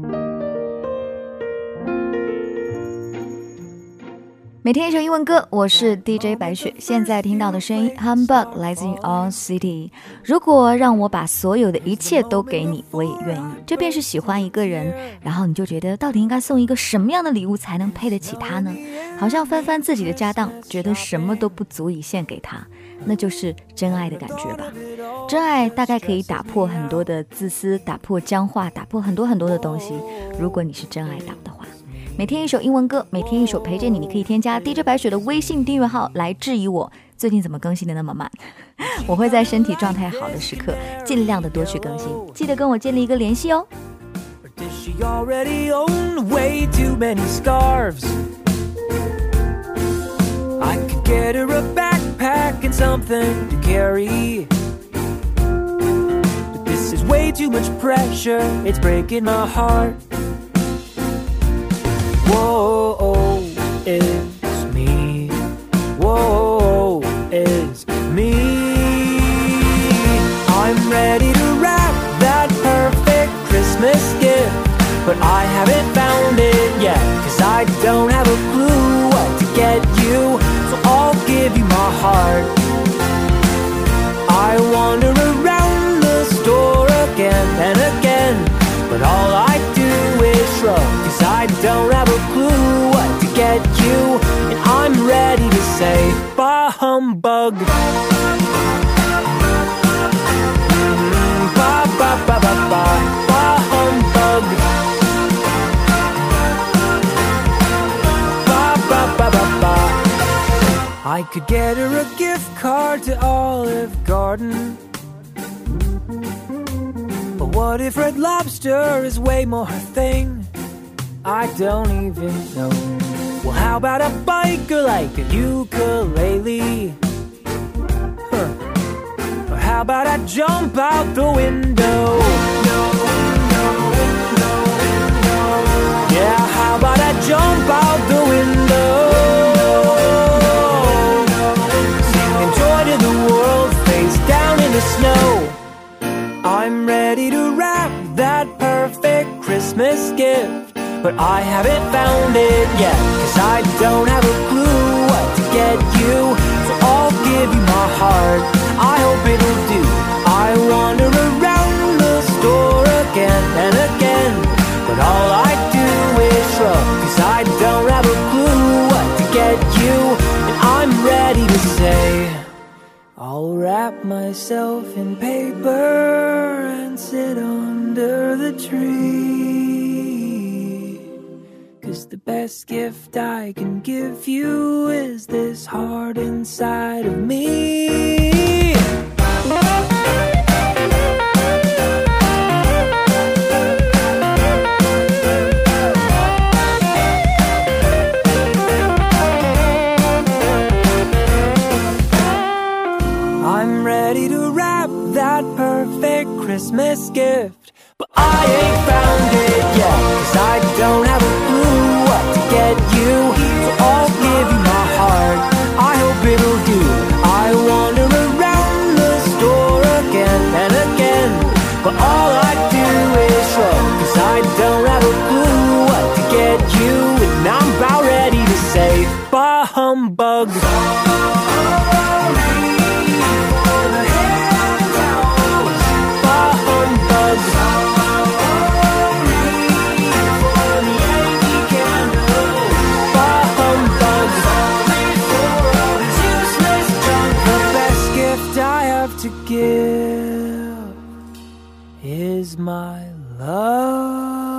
每天一首英文歌，我是 DJ 白雪。现在听到的声音 Humbug 来自于 All City。 如果让我把所有的一切都给你，我也愿意。这便是喜欢一个人，然后你就觉得到底应该送一个什么样的礼物才能配得起他呢？好像翻翻自己的家当，觉得什么都不足以献给他，那就是真爱的感觉吧。真爱大概可以打破很多的自私，打破僵化，打破很多很多的东西，如果你是真爱党的话。每天一首英文歌，每天一首陪着你，你可以添加 DJ 白雪的微信订阅号来质疑我最近怎么更新的那么慢。我会在身体状态好的时刻尽量的多去更新，记得跟我建立一个联系哦。 I could get her a backpack and something to carry, but this is way too much pressure, it's breaking my heart. Whoa, it's me. Whoa, it's me. I'm ready to wrap that perfect Christmas gift, but I haven't found it yet, 'cause I don't have a clue what to get you, so I'll give you my heart. I wander around the store again and again, but all I do is shrug, 'cause I don't have a clue what to get you, and I'm ready to say bah humbug. Bah bah bah bah bah, bah humbug. Bah bah bah bah bah. I could get her a gift card to Olive Garden, but what if Red Lobster is way more her thing? I don't even know. Well, how about a bike or like a ukulele? Or how about I jump out the window? Yeah, how about I jump out the window? Singing joy to the world, face down in the snow. I'm ready to wrap that perfect Christmas gift, but I haven't found it yet, 'cause I don't have a clue what to get you, so I'll give you my heart. I hope it'll do. I wander around the store again and again, but all I do is shrug, 'cause I don't have a clue what to get you, and I'm ready to say I'll wrap myself in paper and sit under the tree, 'cause the best gift I can give you is this heart inside of me. I'm ready to wrap that perfect Christmas gift, but I ain't found it yet, 'cause I don't have a clue what to get you, so I'll give you my heart. I hope it'll do. I wander around the store again and again, but all I do is shrug, 'cause I don't have a clue what to get you, and I'm about ready to say bah humbug. To give is my love.